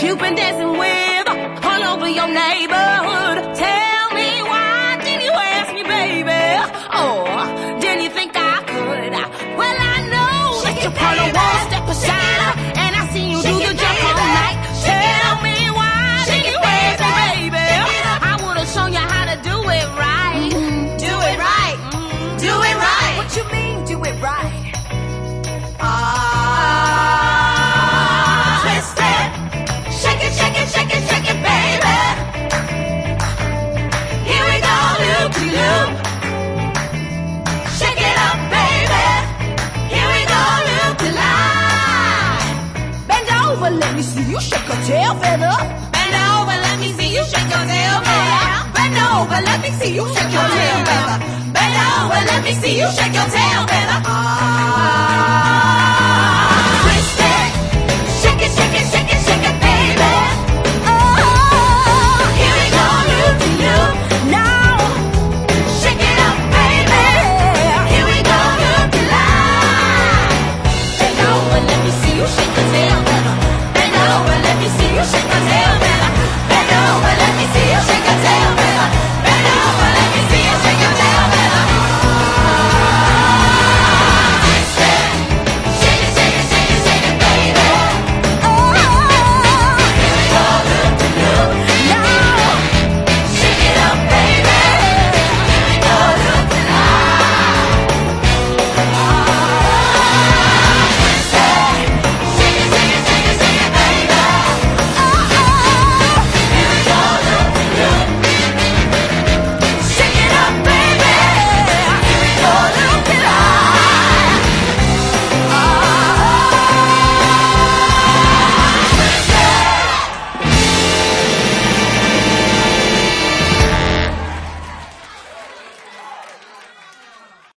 you've been dancing with all over your neighborhood. Tell me, why didn't you ask me, baby? Oh, didn't you think I could? Well, I know that you probably won't step aside, and I see you do the jump all night. Tell me, why didn't you ask me, baby? I would've shown you how to do it right. Do it right. Do it right. What you mean, do it right? Twist it. Shake it, shake it, shake it, shake it, baby. Here we go, loop-de-loop. Shake it up, baby. Here we go, loop-de-line. Bend over, let me see you shake your tail feather. Bend over, let me see you shake your tail feather. Bend over, let me see you shake your tail feather. Bend over, let me see you shake your tail feather.